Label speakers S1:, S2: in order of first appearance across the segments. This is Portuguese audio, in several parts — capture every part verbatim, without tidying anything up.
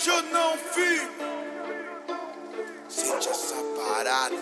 S1: hoje ou não, filho. Sente essa parada.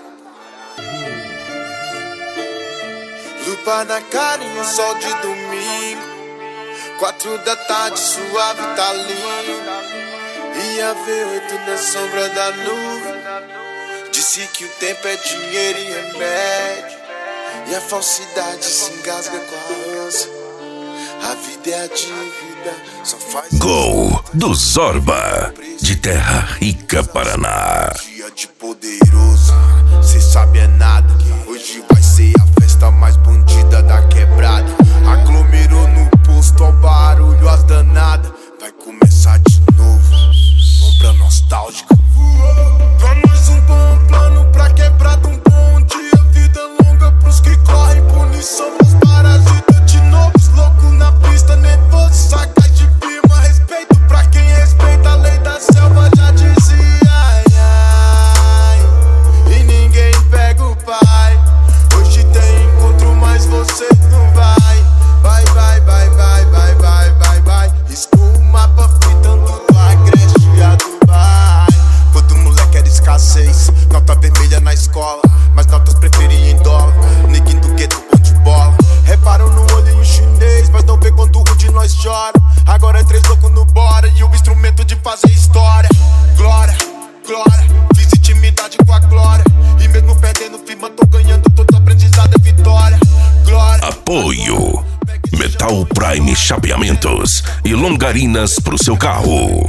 S1: Lupa na cara em um sol de domingo. Quatro da tarde, suave, tá lindo. E a V oito na sombra da nuvem. Disse que o tempo é dinheiro e remédio. E a falsidade se engasga com a ânsia. A vida é a dívida, só faz...
S2: Gol do Zorba, de Terra Rica, Paraná.
S1: Dia de poderoso, cê sabe é nada. Hoje vai ser a festa mais bandida da quebrada. Aglomerou no posto ao barulho, as danadas. Vai começar de novo, lombra nostálgica. Pra nós um bom plano, pra quebrada um bom dia. Vida longa pros que correm, punição os parasitas de novos. Louco na pista, nervoso, sagaz de firma. Respeito pra quem respeita a lei da selva, já dizia. Ai, ai, e ninguém pega o pai. Hoje tem encontro, mas você não vai. Vai, vai, vai, vai, vai, vai, vai, vai. Riscou o mapa fritando do Agreste a Dubai. Quando moleque era escassez, nota vermelha na escola, mas notas preferiam em dólar. Neguinho do gueto, bom de bola. Reparam no olhinho chinês, mas não vê quando um de nós chora. Agora é três loucos no bora e o instrumento de fazer história. Glória, glória, fiz intimidade com a glória. E mesmo perdendo firma, tô ganhando, todo aprendizado é vitória. Glória.
S2: Apoio Metal Prime Chapeamentos e longarinas pro seu carro.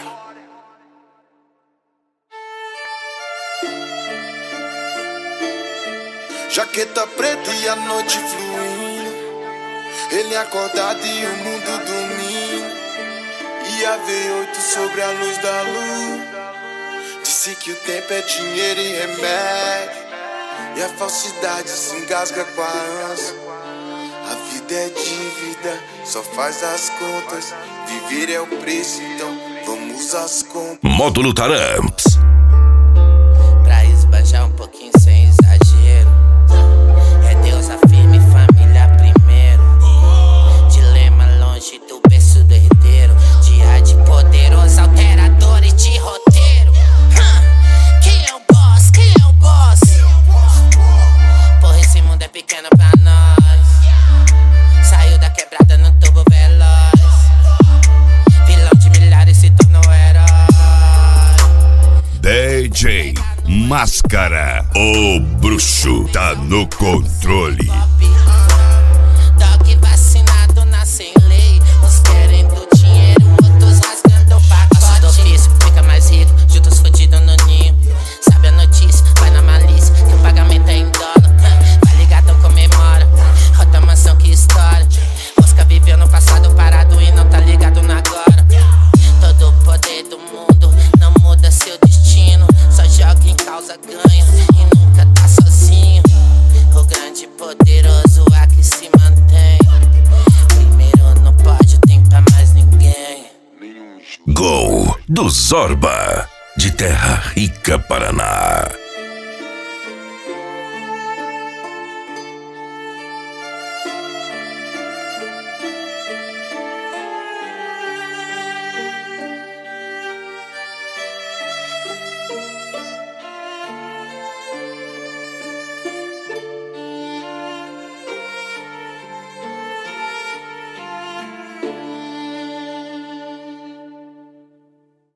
S1: Jaqueta preta e a noite fluindo. Ele acordado e o mundo dormindo. E a V oito sobre a luz da lua. Disse que o tempo é dinheiro e remédio. E a falsidade se engasga com a ânsia. A vida é dívida, só faz as contas. Viver é o preço, então vamos às compras.
S2: Módulo Taramps.
S3: Pra esbanjar um pouquinho sem exagero. É Deus a firme, família primeiro. Dilema longe do berço do herdeiro. Dia de poderoso, alterador e de roteiro. Hum, quem é o boss? Quem é o boss? Porra, esse mundo é pequeno pra nós. Saiu da quebrada no tubo veloz. Vilão de milhares se tornou herói.
S2: D J Máscara, o bruxo tá no controle.
S3: Dog vacinado, nasce em lei. Uns querendo dinheiro, outros rasgando o pacote. Nosso do ofício fica mais rico, juntos fudidos no ninho. Sabe a notícia, vai na malícia, que o pagamento é em dólar. Vai ligado, comemora, rota mansão que estoura. Mosca viveu no passado parado e não tá ligado no agora. Todo o poder do mundo não muda seu destino. Só joga em causa, ganha e nunca tá sozinho. O grande poderoso aqui se mantém. Primeiro no pódio, tem pra mais ninguém.
S2: Gol do Zorba, de Terra Rica, Paraná.